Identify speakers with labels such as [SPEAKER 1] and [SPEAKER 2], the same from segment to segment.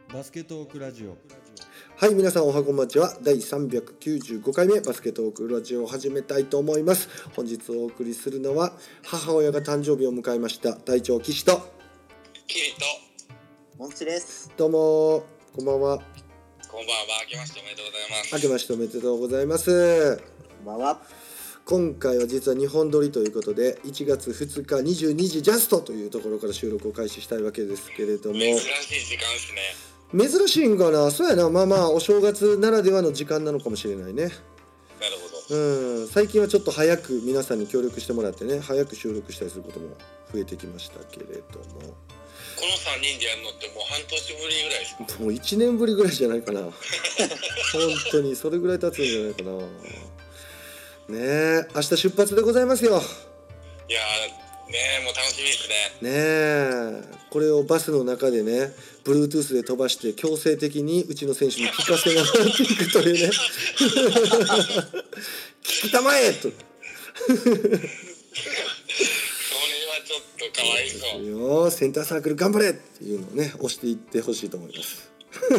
[SPEAKER 1] バスケトークラジオ。
[SPEAKER 2] はい、皆さんおはこんばんちは。第395回目バスケトークラジオを始めたいと思います。本日お送りするのは母親が誕生日を迎えました隊長岸と
[SPEAKER 3] キリと
[SPEAKER 4] モンチです。
[SPEAKER 2] どうもこんばんは。
[SPEAKER 3] こんばんは。明けましておめでとうございます。
[SPEAKER 2] 明けましておめでとうございます。
[SPEAKER 4] こんばんは。
[SPEAKER 2] 今回は実は2本撮りということで1月2日22時ジャストというところから収録を開始したいわけですけれども、
[SPEAKER 3] 珍しい時間ですね。
[SPEAKER 2] 珍しいんかな。そうやな、まあお正月ならではの時間なのかもしれないね。
[SPEAKER 3] なるほど。
[SPEAKER 2] 最近はちょっと早く皆さんに協力してもらってね、早く収録したりすることも増えてきましたけれども、
[SPEAKER 3] この3人でやるのってもう半年ぶりぐらいですか？
[SPEAKER 2] もう1年ぶりぐらいじゃないかな本当にそれぐらい経つんじゃないかな。ねえ、明日出発でございますよ。
[SPEAKER 3] いやーねー、もう楽しみですね。
[SPEAKER 2] ねえ、これをバスの中でね Bluetooth で飛ばして強制的にうちの選手に聞かせながらっていくというね聞きたまえと
[SPEAKER 3] それはちょっとかわいそう。
[SPEAKER 2] よ、センターサークル頑張れっていうのをね押していってほしいと思います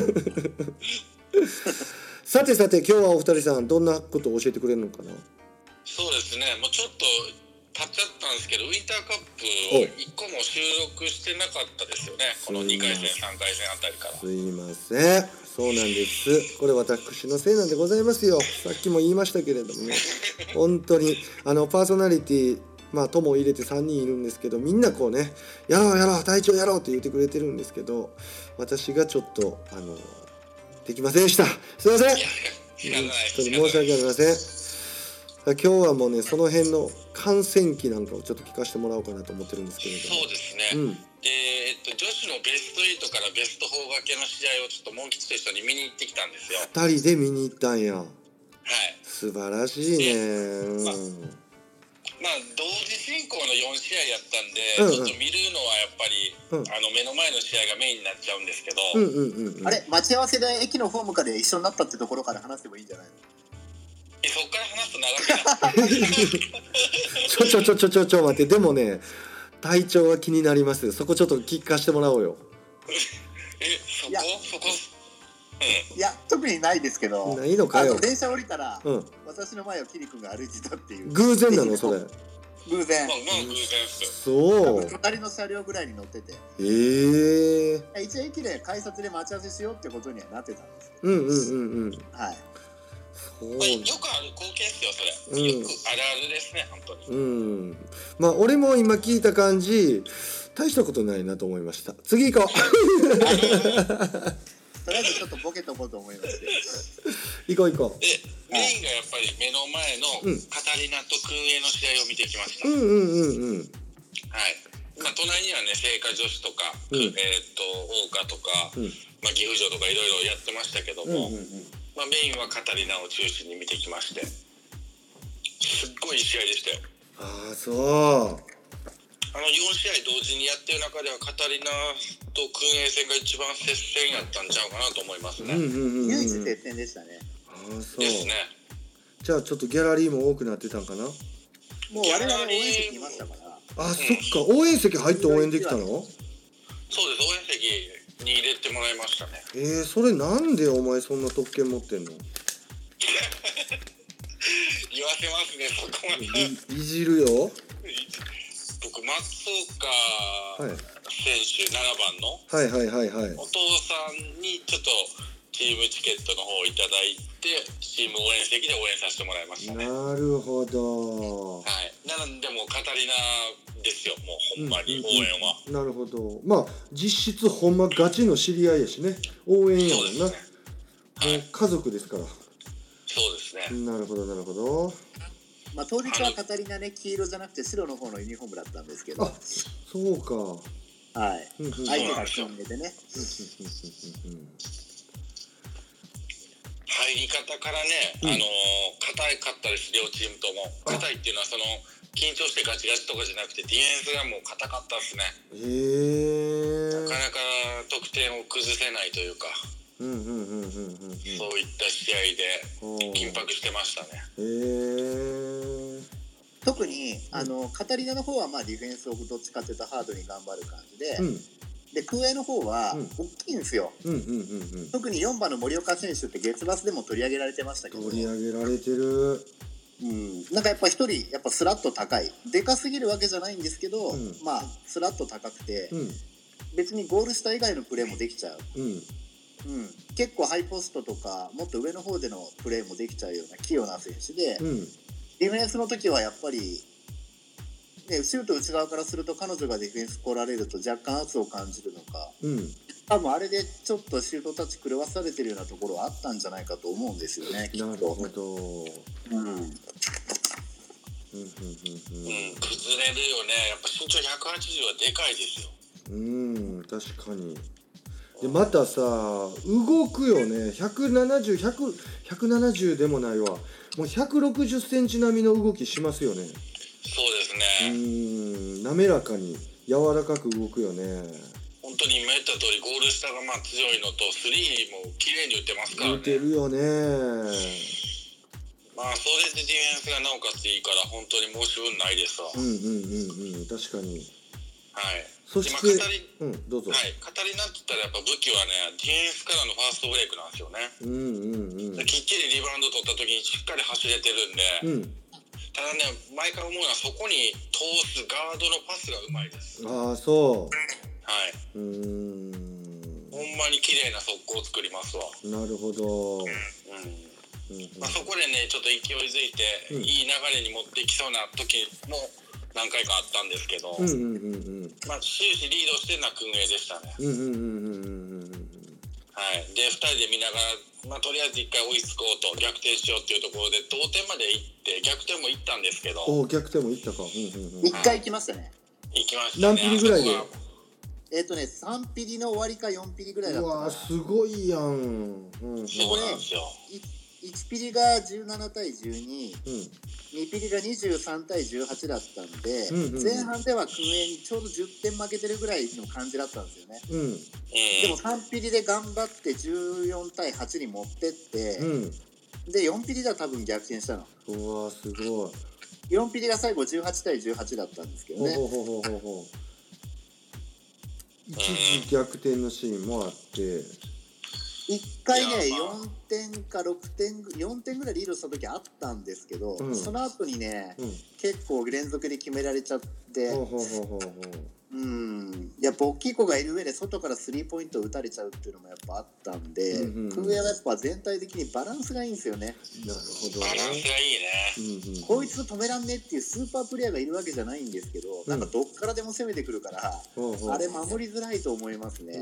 [SPEAKER 2] さて今日はお二人さんどんなことを教えてくれるのかな。
[SPEAKER 3] そうですね、もうちょっと経っちゃったんですけど、ウィンターカップを1個も収録してなかったですよね。この2回戦3回戦あたりから。
[SPEAKER 2] すいません、そうなんです。これ私のせいなんでございますよ。さっきも言いましたけれどもね本当にパーソナリティ友を入れて3人いるんですけど、みんなこうねやろう隊長やろうって言ってくれてるんですけど、私がちょっとできませんでした。すいません、本当に申し訳ありません。今日はもうねその辺の観戦記なんかをちょっと聞かせてもらおうかなと思ってるんですけれども。
[SPEAKER 3] そうですね、女子のベスト8からベスト4掛けの試合をちょっとモン吉と一緒に見に行ってきたんですよ。
[SPEAKER 2] 2人で見に行ったんや。
[SPEAKER 3] はい、
[SPEAKER 2] 素晴らしいね。
[SPEAKER 3] 同時進行の4試合やったんで、ちょっと見るのはやっぱり、目の前の試合がメインになっちゃうんですけど、
[SPEAKER 4] あれ、待ち合わせで駅のホームから一緒になったってところから話せばいいんじゃないの？
[SPEAKER 3] そっから話すと長くなる
[SPEAKER 2] ちょ待って、でもね体調は気になります。そこちょっと聞かせてもらおうよ。
[SPEAKER 3] そこ
[SPEAKER 4] いや特にないですけど、
[SPEAKER 2] ないのかよ。
[SPEAKER 4] 電車降りたら、私の前をキリ君が歩いてたっていう。
[SPEAKER 2] 偶然なのそれ？
[SPEAKER 4] 偶然。
[SPEAKER 3] 偶然です。
[SPEAKER 2] そう。
[SPEAKER 4] 隣の車両ぐらいに乗ってて。一応駅で改札で待ち合わせしようってことにはなってたんですけど。はい。
[SPEAKER 3] よくある光景ですよそれ。よくあるあるですね本当に。
[SPEAKER 2] 俺も今聞いた感じ大したことないなと思いました。次行こう
[SPEAKER 4] とりあえずちょっとボケとこうと思いまして
[SPEAKER 2] 行こう
[SPEAKER 3] で、メインがやっぱり目の前のカタリナとクンエの試合を見てきました。はい。隣にはね聖火女子とか、桜花とか、岐阜城とかいろいろやってましたけども、メインはカタリナを中心に見てきまして、すっごいいい試合でしたよ。
[SPEAKER 2] ああそう。
[SPEAKER 3] 4試合同時にやってる中ではカタリナとクンエ戦が一番接戦やったんちゃうかなと思いますね。
[SPEAKER 4] 唯一接戦でしたね。
[SPEAKER 2] ああそう
[SPEAKER 3] ですね。
[SPEAKER 2] じゃあちょっとギャラリーも多くなってたんかな。
[SPEAKER 4] もう我々応援席いましたから。
[SPEAKER 2] あ、そっか、応援席入って応援できたの？
[SPEAKER 3] そうです、応援席に入れてもらいましたね。
[SPEAKER 2] それなんでお前そんな特権持ってんの？
[SPEAKER 3] 言わせますね、そこまで。
[SPEAKER 2] いじるよ。
[SPEAKER 3] 僕、松岡選手7番のお父さんにちょっとチームチケットの方をいただいて、チーム応援席で応援させてもらいましたね。
[SPEAKER 2] なるほど。
[SPEAKER 3] はい。なのでもうカタリナですよ、もうほんまに応援は。
[SPEAKER 2] なるほど。実質ほんまガチの知り合いやしね。応援やもんな。もう家族ですから。
[SPEAKER 3] そうですね。
[SPEAKER 2] なるほど。
[SPEAKER 4] 当日はカタリナね、黄色じゃなくて白の方のユニフォームだったんですけど。
[SPEAKER 2] あ、そうか。
[SPEAKER 4] はい。相手が金目でね。
[SPEAKER 3] 入り方からね、硬かったです、両チームとも。硬いっていうのは緊張してガチガチとかじゃなくて、ディフェンスがもう硬かったですね。なかなか得点を崩せないというか、そういった試合で緊迫してましたね。
[SPEAKER 4] 特にカタリナの方はディフェンスをどっちかというとハードに頑張る感じで、 で空営の方は大きいんですよ、特に4番の森岡選手って月バスでも取り上げられてましたけど、
[SPEAKER 2] 取り上げられてる。
[SPEAKER 4] なんかやっぱ一人やっぱスラッと高い、でかすぎるわけじゃないんですけど、まあスラッと高くて、別にゴール下以外のプレーもできちゃう、結構ハイポストとかもっと上の方でのプレーもできちゃうような器用な選手で、ディフェンスの時はやっぱり、ね、シュート内側からすると彼女がディフェンス来られると若干圧を感じるのか、多分あれでちょっとシュートタッチ狂わされてるようなところはあったんじゃないかと思うんですよね、きっと。
[SPEAKER 2] なるほど。
[SPEAKER 3] 崩れるよね。やっぱ身長180はでかいですよ。
[SPEAKER 2] 確かに。でまたさ、動くよね。170でもないわ。もう160センチ並みの動きしますよね。
[SPEAKER 3] そうですね。
[SPEAKER 2] 滑らかに柔らかく動くよね。
[SPEAKER 3] 本当に今言った通りゴール下がまあ強いのとスリーも綺麗に打ってますからね。
[SPEAKER 2] 打てるよね。
[SPEAKER 3] まあそれでディフェンスがなおかついいから本当に申し分ないですわ。
[SPEAKER 2] 確かに。
[SPEAKER 3] はい。
[SPEAKER 2] そしてどうぞ。
[SPEAKER 3] はい。カタリナって言ったらやっぱ武器はね、ディフェンスからのファーストブレイクなんですよね。きっちりリバウンド取った時にしっかり走れてるんで。ただね、毎回思うのはそこに通すガードのパスがうまいです。
[SPEAKER 2] ああ、そう。
[SPEAKER 3] はい。ほんまに綺麗な速攻を作りますわ。
[SPEAKER 2] なるほど。
[SPEAKER 3] まあそこでね、ちょっと勢いづいて、いい流れに持っていきそうな時も何回かあったんですけど、まあ終始リードしてるのは訓営でしたね。はい。で、2人で見ながら、まあとりあえず1回追いつこうと、逆転しようっていうところで同点まで行って逆転も行ったんですけど。
[SPEAKER 2] 逆転も行ったか。
[SPEAKER 4] 1回行きましたね。
[SPEAKER 3] 行きましたね。
[SPEAKER 2] 何ピリぐらいで
[SPEAKER 4] ？3ピリの終わりか4ピリぐらいだったかな。
[SPEAKER 2] うわすごいやん。
[SPEAKER 3] そうなんですよ。
[SPEAKER 4] 1ピリが17対12、2ピリが23対18だったんで、前半では訓営にちょうど10点負けてるぐらいの感じだったんですよね。でも3ピリで頑張って14対8に持ってって、で4ピリでは多分逆転したの。
[SPEAKER 2] うわすごい。
[SPEAKER 4] 4ピリが最後18対18だったんですけどね。
[SPEAKER 2] 一時逆転のシーンもあって。
[SPEAKER 4] 1回ね、4点か6点、4点ぐらいリードした時あったんですけど、その後にね、結構連続で決められちゃって、やっぱ大きい子がいる上で外からスリーポイントを打たれちゃうっていうのもやっぱあったんで、空営はやっぱ全体的にバランスがいいんですよね。
[SPEAKER 2] なるほど。
[SPEAKER 3] バランスがいいね。
[SPEAKER 4] こいつ止めらんねっていうスーパープレイヤーがいるわけじゃないんですけど、なんかどっからでも攻めてくるから、あれ守りづらいと思いますね。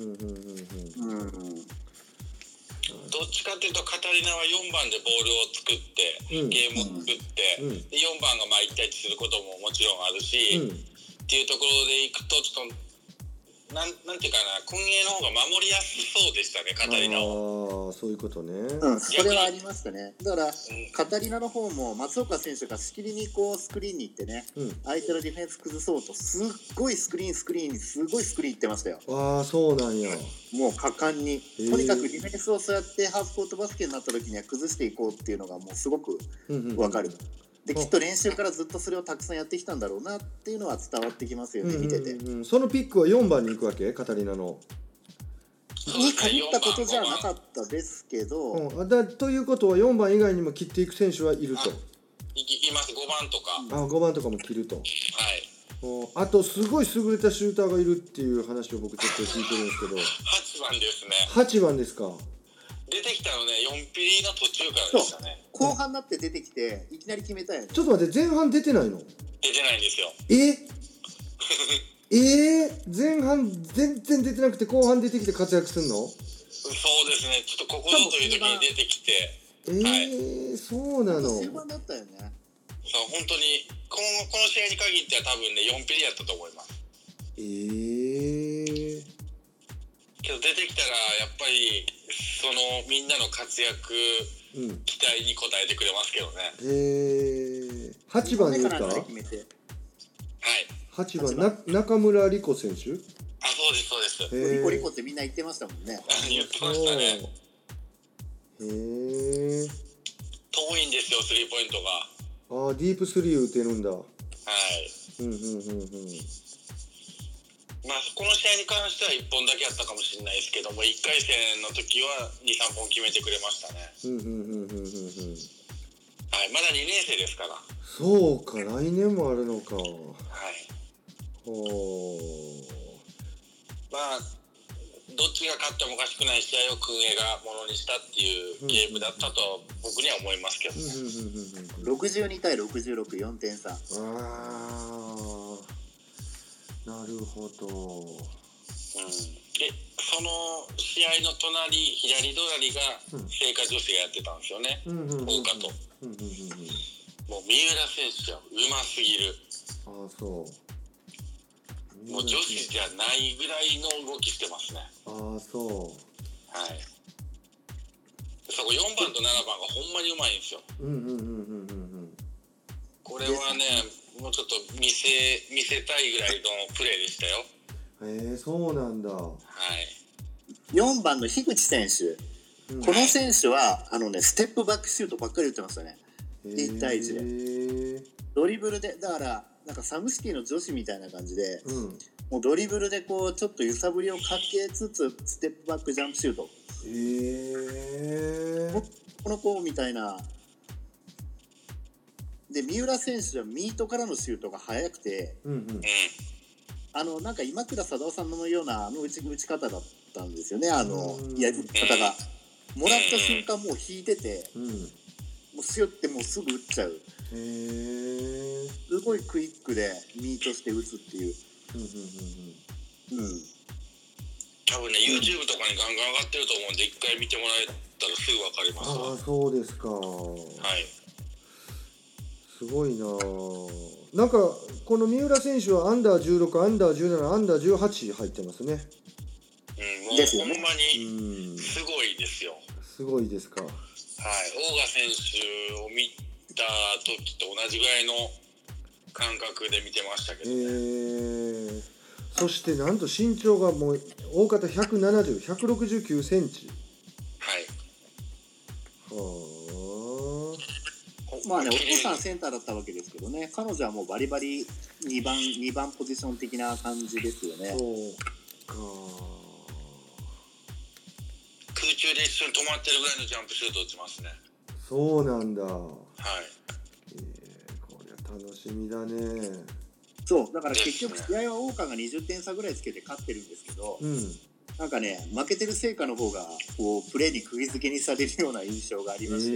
[SPEAKER 3] どっちかっていうとカタリナは4番でボールを作ってゲームを作ってで4番がまあ1対1することももちろんあるしっていうところでいくとちょっとなんていうかな、訓営の方が守りやすそうでしたね、カタリナは。
[SPEAKER 2] そういうことね。
[SPEAKER 4] それはありましたね。だから、カタリナの方も松岡選手がしきりにこうスクリーンに行ってね、相手のディフェンス崩そうとすっごいスクリーンすごいスクリーン行ってましたよ。
[SPEAKER 2] そうなんや。
[SPEAKER 4] もう果敢に、とにかくディフェンスをそうやってハーフコートバスケになった時には崩していこうっていうのがもうすごく分かる。できっと練習からずっとそれをたくさんやってきたんだろうなっていうのは伝わってきますよね、見てて。
[SPEAKER 2] そのピックは4番に行くわけ？カタリナの
[SPEAKER 4] に限ったことじゃなかったですけど、
[SPEAKER 2] ということは4番以外にも切っていく選手はいると。
[SPEAKER 3] います。5番とか。
[SPEAKER 2] 5番とかも切ると。
[SPEAKER 3] はい。
[SPEAKER 2] あとすごい優れたシューターがいるっていう話を僕ちょっと聞いてるんですけど。
[SPEAKER 3] 8番ですね。
[SPEAKER 2] 8番ですか。
[SPEAKER 3] 出てきたのね、4ピリの途中からでしたね。
[SPEAKER 4] 後半になって出てきていきなり決めたよね。
[SPEAKER 2] ちょっと待って、前半出てないの？
[SPEAKER 3] 出てないんですよ。
[SPEAKER 2] 前半全然出てなくて後半出てきて活躍するの？
[SPEAKER 3] そうですね。ちょっとここぞという時に出てきて。
[SPEAKER 2] そうなの。
[SPEAKER 4] 終盤だったよね。
[SPEAKER 3] そう、本当にこの試合に限っては多分ね4ピリやったと思います。けど出てきたらやっぱりそのみんなの活躍、期待に応えてくれますけどね。
[SPEAKER 2] 8番ですか？はい。8番中村莉子選手？
[SPEAKER 3] そうですそうです。
[SPEAKER 4] リコってみんな言ってましたもんね。
[SPEAKER 3] 言ってましたね。遠いんですよ、スリーポイントが。
[SPEAKER 2] ディープスリー打てるんだ。
[SPEAKER 3] はい。 この試合に関しては1本だけやったかもしれないですけども、1回戦の時は 2,3 本決めてくれましたね。はい、まだ2年生ですから。
[SPEAKER 2] そうか、来年もあるのか。はい。
[SPEAKER 3] どっちが勝ってもおかしくない試合を訓営がものにしたっていうゲームだったと僕には思いますけどね。
[SPEAKER 4] 62対66、4点差。
[SPEAKER 2] なるほど。
[SPEAKER 3] で、その試合の左隣が聖火女子がやってたんですよね。大加と。もう三浦選手はうますぎる。
[SPEAKER 2] そう。
[SPEAKER 3] もう女子じゃないぐらいの動きしてますね。
[SPEAKER 2] そう。
[SPEAKER 3] はい。そこ4番と7番がほんまにうまいんですよ。これはね、もうちょっと見せたいぐらいのプレーでしたよ。
[SPEAKER 2] そうなんだ。
[SPEAKER 3] はい。
[SPEAKER 4] 4番の樋口選手、この選手はステップバックシュートばっかり打ってましたね。1対1でドリブルで、だからなんかサムシティの女子みたいな感じで、もうドリブルでこうちょっと揺さぶりをかけつつステップバックジャンプシュート、この子みたいな。で三浦選手はミートからのシュートが速くて、なんか今倉貞夫さんのような打ち方だったんですよね。やり方がもらった瞬間もう引いてて、もうシュッてもうすぐ打っちゃう。すごいクイックでミートして打つっていう。
[SPEAKER 3] 多分ね YouTube とかにガンガン上がってると思うんで、一回見てもらえたらすぐ分かりますわ。
[SPEAKER 2] そうですか。
[SPEAKER 3] はい。
[SPEAKER 2] すごいな。なんかこの三浦選手はアンダー16、アンダー17、アンダー18入ってますね。
[SPEAKER 3] もうほんまにすごいですよ。
[SPEAKER 2] すごいですか。はい。
[SPEAKER 3] 大賀選手を見た時と同じぐらいの感覚で見てましたけどね。
[SPEAKER 2] そしてなんと身長がもう大方170、169センチ。
[SPEAKER 3] はい。
[SPEAKER 4] まあね、お父さんセンターだったわけですけどね、彼女はもうバリバリ2番ポジション的な感じですよね。
[SPEAKER 2] そうか。
[SPEAKER 3] 空中で一緒に止まってるぐらいのジャンプシュート打ちますね。
[SPEAKER 2] そうなんだ。はい。
[SPEAKER 3] こ
[SPEAKER 2] れは楽しみだね。
[SPEAKER 4] そうだから結局試合は大川が20点差ぐらいつけて勝ってるんですけど、なんかね負けてる成果の方がこうプレーに釘付けにされるような印象がありまして。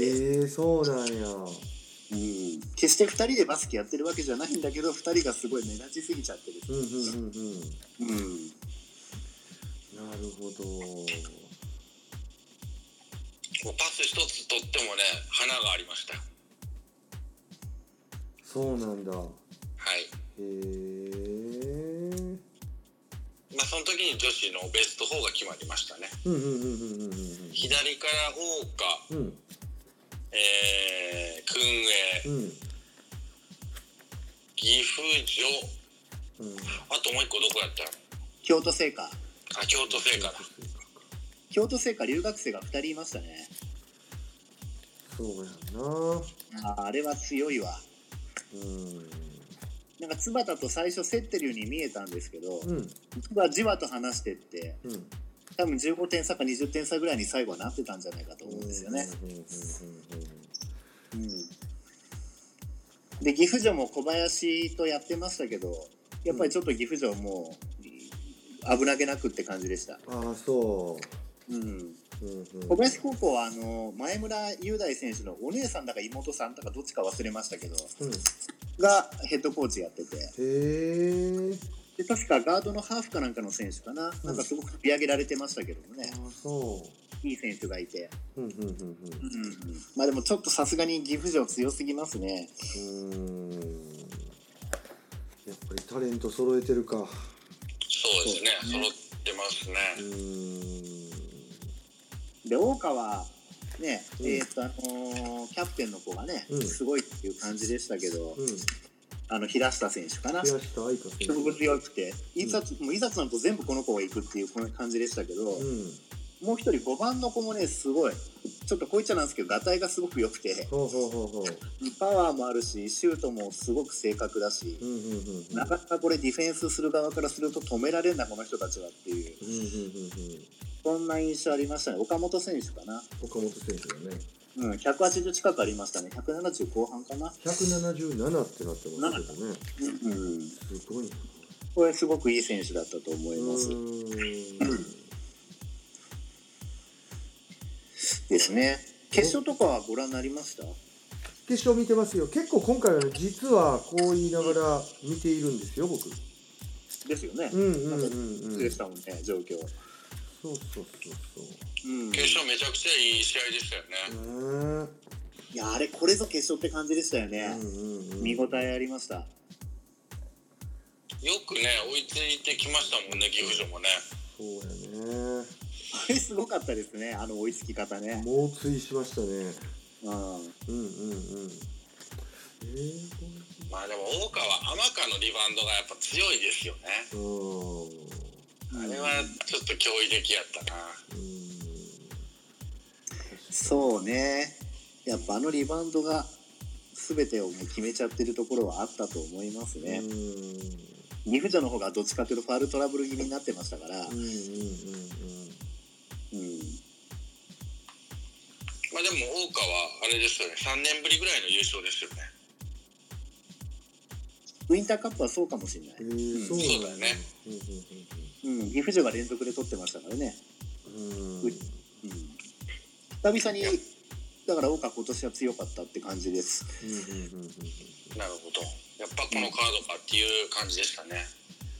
[SPEAKER 2] そうなんや。
[SPEAKER 4] 決して2人でバスケやってるわけじゃないんだけど、2人がすごい目立ちすぎちゃってる。
[SPEAKER 2] なるほど。
[SPEAKER 3] もうパス一つ取ってもね、花がありました。
[SPEAKER 2] そうなんだ。はい。
[SPEAKER 3] その時に女子のベスト4が決まりましたね。左から大岡、訓営、岐阜女、あともう一個どこやったの？
[SPEAKER 4] 京都精華。
[SPEAKER 3] 京都精華だ。
[SPEAKER 4] 京都精華留学生が2人いましたね。
[SPEAKER 2] そうやな。
[SPEAKER 4] あれは強いわ。なんか津端と最初競ってるように見えたんですけど、じわと離してって、多分15点差か20点差ぐらいに最後はなってたんじゃないかと思うんですよね。で岐阜女も小林とやってましたけど、やっぱりちょっと岐阜女も危なげなくって感じでした。
[SPEAKER 2] そう。
[SPEAKER 4] 小林高校は前村雄大選手のお姉さんだか妹さんだかどっちか忘れましたけど、がヘッドコーチやってて、で確かガードのハーフかなんかの選手かな、なんかすごく取り上げられてましたけどもね。いい選手がいて、まあでもちょっとさすがに岐阜城強すぎますね。
[SPEAKER 2] やっぱりタレント揃えてるか。
[SPEAKER 3] そうですね、揃ってますね。
[SPEAKER 4] で大川ね、キャプテンの子がね、すごいっていう感じでしたけど、平下選手かな、すごく強くて、いざとなると全部この子が行くっていうこの感じでしたけど、もう一人5番の子もねすごいちょっとこう言っちゃなんですけど、ガタイがすごく良くて、パワーもあるし、シュートもすごく正確だし、なかなかこれディフェンスする側からすると止められんなこの人たちはっていう、そんな印象ありましたね。岡本選手かな。
[SPEAKER 2] 岡本選手だね。
[SPEAKER 4] 180近くありましたね。170後半かな。
[SPEAKER 2] 177ってなってますけどね。すごいな。
[SPEAKER 4] これすごくいい選手だったと思います。ですね。決勝とかはご覧になりました？
[SPEAKER 2] 決勝見てますよ。結構今回はね、実はこう言いながら見ているんですよ、僕。
[SPEAKER 4] ですよね。でしたもんね、状況。
[SPEAKER 2] そう。
[SPEAKER 3] 決勝めちゃくちゃいい試合でしたよね。
[SPEAKER 4] いや、あれこれぞ決勝って感じでしたよね。見応えありました。よ
[SPEAKER 3] くね追いついてきましたもんね、岐阜城もね。
[SPEAKER 2] そうやね。
[SPEAKER 4] あれすごかったですね、あの追いつき方ね。
[SPEAKER 2] 猛追しましたね。
[SPEAKER 3] まあでも大川天川のリバウンドがやっぱ強いですよね。あれはちょっと驚異的やったな。
[SPEAKER 4] そうね、やっぱあのリバウンドが全てをもう決めちゃってるところはあったと思いますね。岐阜城の方がどっちかというとファウルトラブル気味になってましたから。
[SPEAKER 3] まあでも大川あれですよね、3年ぶりぐらいの優勝ですよね。
[SPEAKER 4] ウインターカップはそうかもしれない。
[SPEAKER 3] そうだよね。
[SPEAKER 4] 岐阜城が連続で取ってましたからね。久々にだから大川今年は強かったって感じです。
[SPEAKER 3] なるほど。やっぱこのカードかっていう感じでしたね。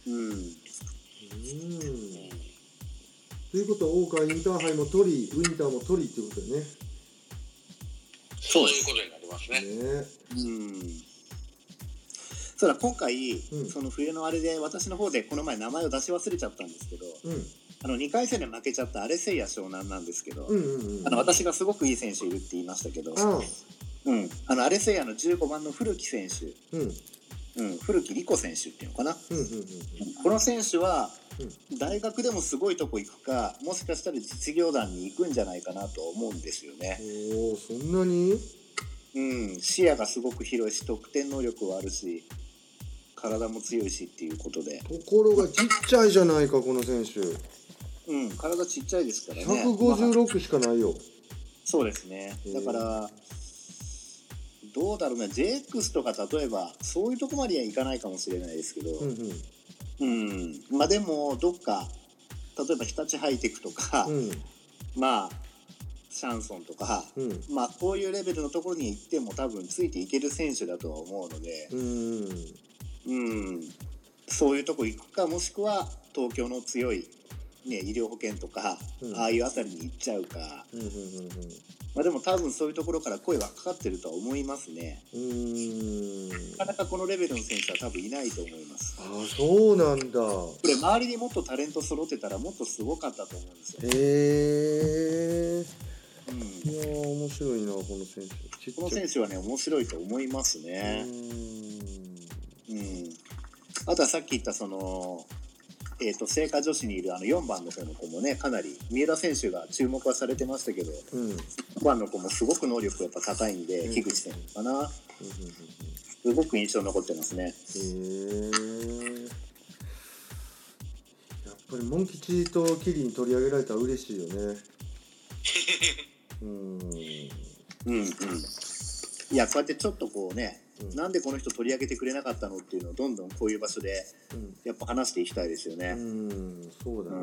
[SPEAKER 2] ということは大川インターハイも取り、ウインターも取りってことだよね。
[SPEAKER 3] そういうことになりますね。
[SPEAKER 4] そうだ、今回、その冬のあれで私の方でこの前名前を出し忘れちゃったんですけど、2回戦で負けちゃったアレセイヤ湘南なんですけど、私がすごくいい選手いるって言いましたけど、アレセイヤの15番の古木選手、古木理子選手っていうのかな、この選手は大学でもすごいとこ行くか、もしかしたら実業団に行くんじゃないかなと思うんですよね。
[SPEAKER 2] そんなに？
[SPEAKER 4] 視野がすごく広いし、得点能力はあるし、体も強いしっていうことで。
[SPEAKER 2] ところがちっちゃいじゃないかこの選手。
[SPEAKER 4] 体ちっちゃいですからね。
[SPEAKER 2] 156しかないよ。
[SPEAKER 4] そうですね。だからどうだろうね、JX とか例えばそういうとこまではいかないかもしれないですけど、まあでもどっか例えば日立ハイテクとか、まあシャンソンとか、まあこういうレベルのところに行っても多分ついていける選手だとは思うので、そういうとこ行くか、もしくは東京の強い、医療保険とか、ああいうあたりに行っちゃうか、まあ、でも多分そういうところから声はかかってるとは思いますね。なかなかこのレベルの選手は多分いないと思います。
[SPEAKER 2] そうなんだ。
[SPEAKER 4] これ周りにもっとタレント揃ってたらもっとすごかったと思うんですよ。
[SPEAKER 2] いや面白いなこの選手。
[SPEAKER 4] この選手はね面白いと思いますね。あとはさっき言ったその聖火女子にいる4番の方の子もね、かなり三浦選手が注目はされてましたけど、4番の子もすごく能力やっぱ高いんで、樋口選手かな、すごく印象残ってますね。
[SPEAKER 2] やっぱりモン吉とキリに取り上げられたら嬉しいよね。
[SPEAKER 4] いや、こうやってちょっとこうね、なんでこの人取り上げてくれなかったのっていうのをどんどんこういう場所でやっぱ話していきたいですよね。
[SPEAKER 2] そうだね。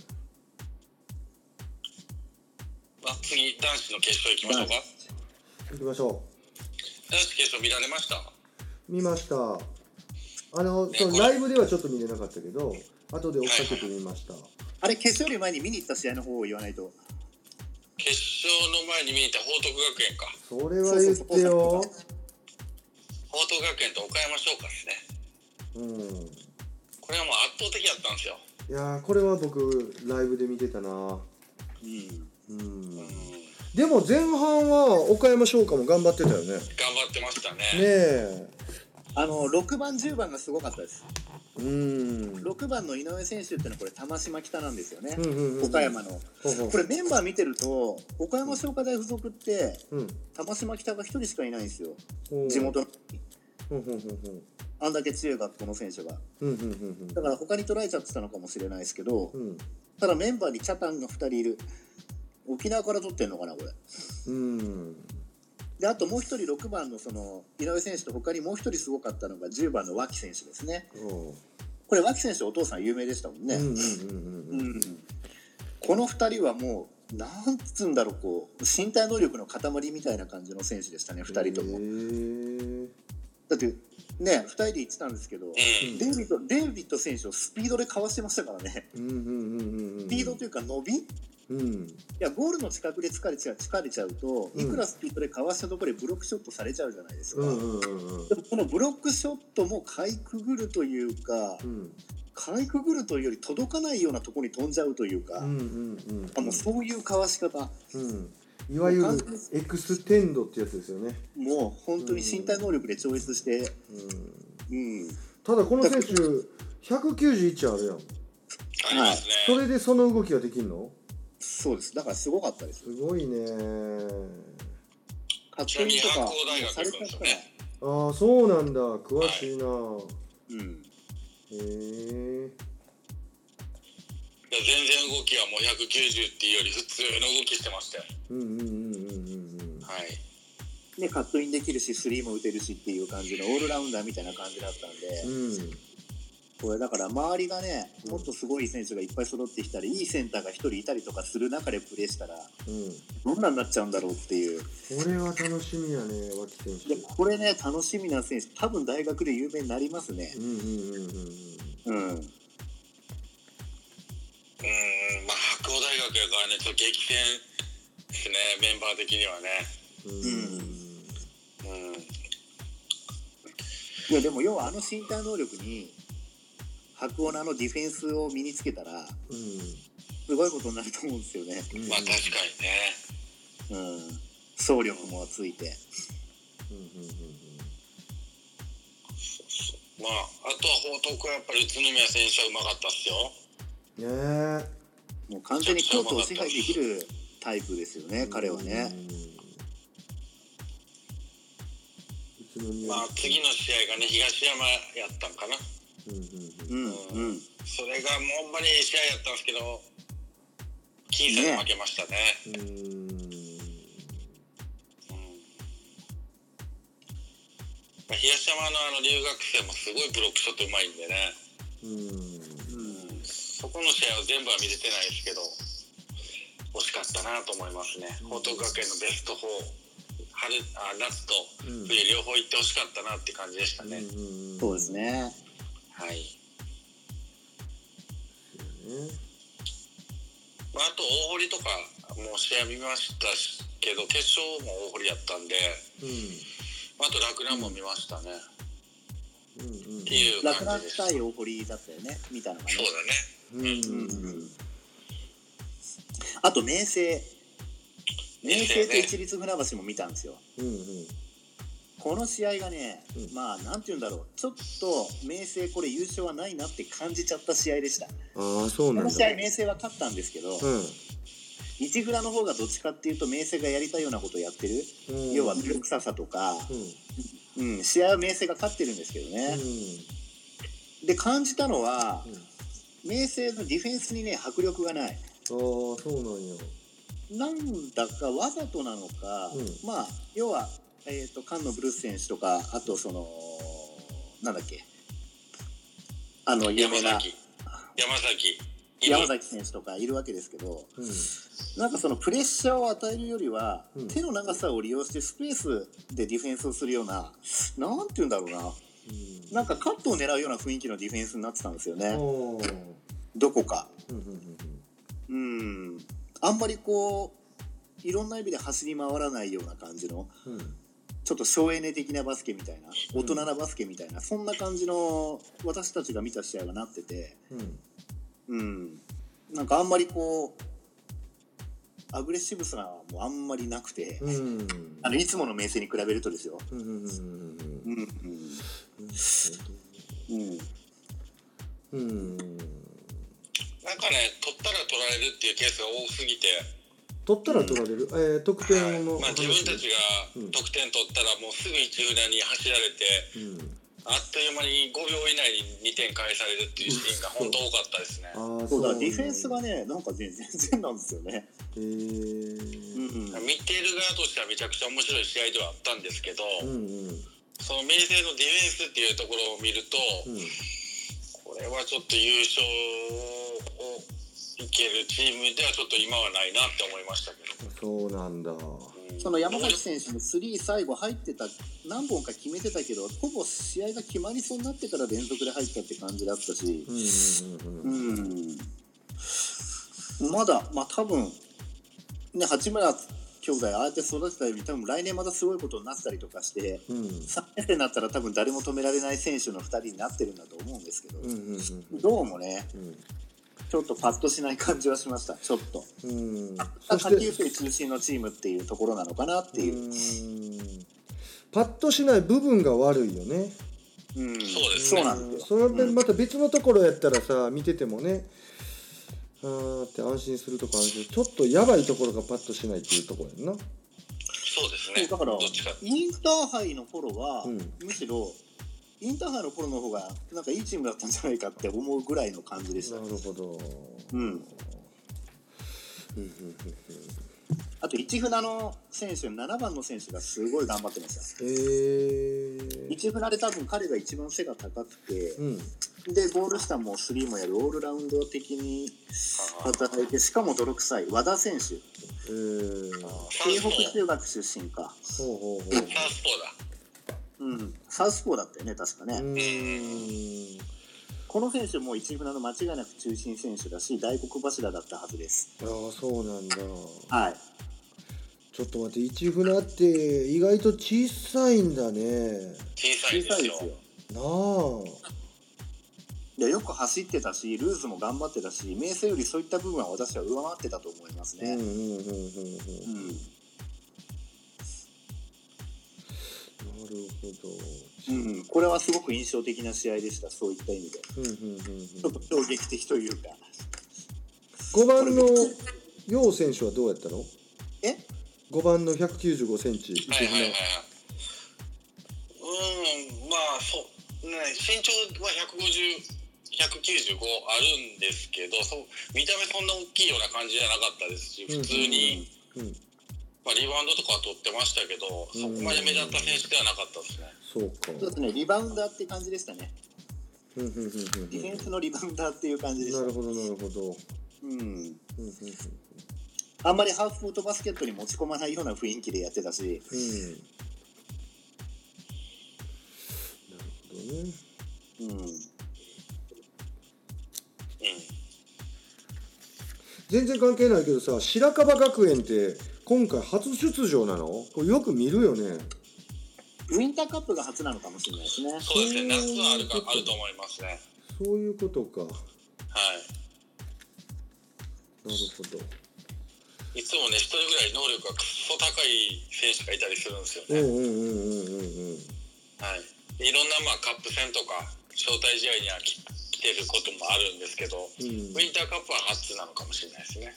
[SPEAKER 3] 次男子の決勝行きましょうか。
[SPEAKER 2] 行きましょう。
[SPEAKER 3] 男子決勝見られました？
[SPEAKER 2] 見ました。そのライブではちょっと見れなかったけど、後で追っかけてみました。
[SPEAKER 4] あれ決勝より前に見に行った試合の方を言わないと。
[SPEAKER 3] 決勝の前に見に行った報徳学園か。
[SPEAKER 2] それは言ってよ。
[SPEAKER 3] 報徳学園と岡山商科ですね。これはもう圧倒的だったんですよ。
[SPEAKER 2] いやこれは僕ライブで見てたな。でも前半は岡山商科も頑張ってたよね。
[SPEAKER 3] 頑張ってましたね。
[SPEAKER 4] 6番10番がすごかったです。6番の井上選手ってのはこれ玉島北なんですよね、岡山の。これメンバー見てると岡山商科大附属って玉島北が1人しかいないんですよ、地元の。あんだけ強い学校の選手が。だから他に捉えちゃってたのかもしれないですけど、ただメンバーにチャタンが2人いる。沖縄から取ってんのかなこれ。であともう一人6番のその井上選手と他にもう一人すごかったのが10番の脇選手ですね。これ脇選手お父さん有名でしたもんね。この2人はもうなんつうんだろう、こう身体能力の塊みたいな感じの選手でしたね、2人とも。だってね、2人で言ってたんですけど、デイビッド選手をスピードでかわしてましたからね。スピードというか伸び、いやゴールの近くで疲れちゃうと、いくらスピードでかわしたところでブロックショットされちゃうじゃないですか。でもこのブロックショットもかいくぐるというか、かいくぐるというより届かないようなところに飛んじゃうというか、そういうかわし方、
[SPEAKER 2] いわゆるエクステンドってやつですよね。
[SPEAKER 4] もう本当に身体能力で超越して、
[SPEAKER 2] ただこの選手191あるやん。
[SPEAKER 3] はい、
[SPEAKER 2] それでその動きができるの？
[SPEAKER 4] そうです。だからすごかったです。
[SPEAKER 2] すごいね。
[SPEAKER 4] カットインとかされたから。
[SPEAKER 2] ああ、そうなんだ。詳しいな。
[SPEAKER 3] いや全然動きはもう190っていうより普通の動きしてましたよ。はい。
[SPEAKER 4] でカットインできるしスリーも打てるしっていう感じのオールラウンダーみたいな感じだったんで、これだから周りがね、もっとすごい選手がいっぱい揃ってきたり、いいセンターが1人いたりとかする中でプレーしたら、どんなになっちゃうんだろうっていう。
[SPEAKER 2] これは楽しみやね、脇選手。
[SPEAKER 4] でこれね、楽しみな選手、多分大学で有名になりますね。
[SPEAKER 3] まあ白鴎大学やからね、ちょっと激戦ですね、メンバー的にはね。
[SPEAKER 4] いやでも要は身体能力に白鴎のディフェンスを身につけたら、すごいことになると思うんですよね。
[SPEAKER 3] まあ確かにね。
[SPEAKER 4] 走力もついて。
[SPEAKER 3] まああとは報徳はやっぱり宇都宮選手はうまかったっすよ。
[SPEAKER 4] もう完全にコートを支配できるタイプですよね、彼はね。
[SPEAKER 3] まあ次の試合がね、東山やったんかな。それがもうほんまにいい試合やったんですけど、僅差で負けましたね。東山の留学生もすごいブロックショットうまいんでね。そこの試合は全部は見れてないですけど、惜しかったなと思いますね。報徳学園のベスト4、夏と冬両方行ってほしかったなって感じでしたね。
[SPEAKER 4] そうですね。
[SPEAKER 3] はい。あと大堀とかも試合見ましたけど、決勝も大堀やったんで、あと洛南も見ましたね。っていう感じでした。
[SPEAKER 4] 洛南対大堀だったよね、見たのがね。
[SPEAKER 3] そうだね。
[SPEAKER 4] あと明星と市立船橋も見たんですよ。この試合がね、まあなんていうんだろう、ちょっと明星これ優勝はないなって感じちゃった試合でした。
[SPEAKER 2] そうなんだ。
[SPEAKER 4] この試合明星は勝ったんですけど、市船の方がどっちかっていうと明星がやりたいようなことをやってる、要は古臭さとか、試合は明星が勝ってるんですけどね。で感じたのは、明星のディフェンスにね迫力がない。
[SPEAKER 2] そうなんや。
[SPEAKER 4] なんだかわざとなのか、まあ要は菅野ブルース選手とか、あとそのなんだっけ、有名な山崎選手とかいるわけですけど、なんかそのプレッシャーを与えるよりは、手の長さを利用してスペースでディフェンスをするような、なんていうんだろうな、なんかカットを狙うような雰囲気のディフェンスになってたんですよね、どこか。あんまりこういろんな意味で走り回らないような感じの、ちょっと省エネ的なバスケみたいな、大人なバスケみたいな、そんな感じの私たちが見た試合がなってて、なんかあんまりこうアグレッシブさもあんまりなくて、いつもの明星に比べるとですよ。
[SPEAKER 3] なんかね、取ったら取られるっていうケースが多すぎて、
[SPEAKER 2] 取ったら取られる、得点の
[SPEAKER 3] 自分たちが得点取ったらもうすぐ一船に走られて、あっという間に5秒以内に2点返されるっていうシーンが本当多かったですね。
[SPEAKER 4] そうだ、ディフェンスがね、なんかね、全然なんですよね。
[SPEAKER 3] 見てる側としてはめちゃくちゃ面白い試合ではあったんですけど、その明星のディフェンスっていうところを見ると、これはちょっと優勝をいけるチームではちょっと今はないなって思いましたけ
[SPEAKER 2] そう
[SPEAKER 3] ど。
[SPEAKER 2] なんだ。
[SPEAKER 4] その山崎選手のスリー最後入ってた、何本か決めてたけど、ほぼ試合が決まりそうになってから連続で入ったって感じだったし、まだ、多分ね、八村兄弟ああやって育てたように、多分来年またすごいことになってたりとかして、3年生になったら多分誰も止められない選手の2人になってるんだと思うんですけど、どうもね、ちょっとパッとしない感じはしました。ちょっと下級生中心のチームっていうところなのかなっていう。
[SPEAKER 2] パッとしない部分が悪いよね。
[SPEAKER 4] そうなんですよ。
[SPEAKER 2] それでまた別のところやったらさ、見ててもね、って安心するとこあるけど、ちょっとやばいところがパッとしないっていうところやんな。
[SPEAKER 3] そうですね。
[SPEAKER 4] だからインターハイの頃は、むしろインターハイの頃の方がなんかいいチームだったんじゃないかって思うぐらいの感じでした。
[SPEAKER 2] なるほど。
[SPEAKER 4] あと市船の選手、7番の選手がすごい頑張ってました。市船で多分彼が一番背が高くて、でゴール下もスリーもやるオールラウンド的に働いて、しかも泥臭い和田選手、京北中学出身か。
[SPEAKER 3] サウスポーだ。
[SPEAKER 4] サウスポーだったよね、確かね。この選手も市船の間違いなく中心選手だし、大黒柱だったはずです。
[SPEAKER 2] そうなんだ。
[SPEAKER 4] はい。
[SPEAKER 3] ちょっと
[SPEAKER 2] 待って、市船って意外と小さいんだね。
[SPEAKER 3] 小さいですよ。
[SPEAKER 4] いや、よく走ってたし、ルーズも頑張ってたし、明生よりそういった部分は私は上回ってたと思いますね。これはすごく印象的な試合でした。そういった意味で、ちょっと衝撃的というか。
[SPEAKER 2] 5番の楊選手はどうやったの？5番の195センチ。
[SPEAKER 3] 身長は195あるんですけど、見た目そんな大きいような感じじゃなかったですし、普通に、リバウンドとかは取ってましたけど、そこまで目立った選手ではなかったですね。
[SPEAKER 4] そうですね、リバウンダーって感じでしたね。ディフェンスのリバウンダーっていう感じでした。
[SPEAKER 2] なるほどなるほど。
[SPEAKER 4] あんまりハーフコートバスケットに持ち込まないような雰囲気でやってたし。なる
[SPEAKER 2] ほどね。全然関係ないけどさ、白樺学園って今回初出場なの？これよく見るよね。
[SPEAKER 4] ウィンターカップが初なのかもしれないですね。
[SPEAKER 3] そうですね、夏はあると思いますね。
[SPEAKER 2] そういうことか。なるほど。
[SPEAKER 3] いつもね、一人ぐらい能力がくっそ高い選手がいたりするんですよね。いろんなカップ戦とか招待試合には来てることもあるんですけど、ウィンターカップは初なのかもしれないですね。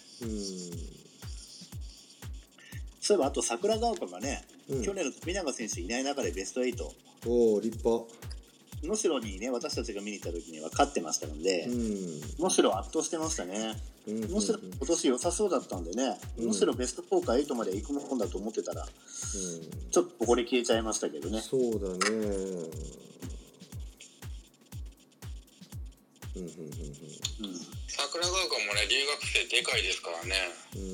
[SPEAKER 4] そういえばあと桜ヶ丘がね、去年の富永選手いない中でベスト8。
[SPEAKER 2] 立派。
[SPEAKER 4] 能代にね、私たちが見に行った時には勝ってましたので、能代圧倒してましたね。能代今年良さそうだったんでね、能代ベスト4か8まで行くもんだと思ってたら、ちょっとここで消えちゃいましたけどね。
[SPEAKER 2] そうだね。
[SPEAKER 3] 桜ヶ丘もね、留学生でかいですからね。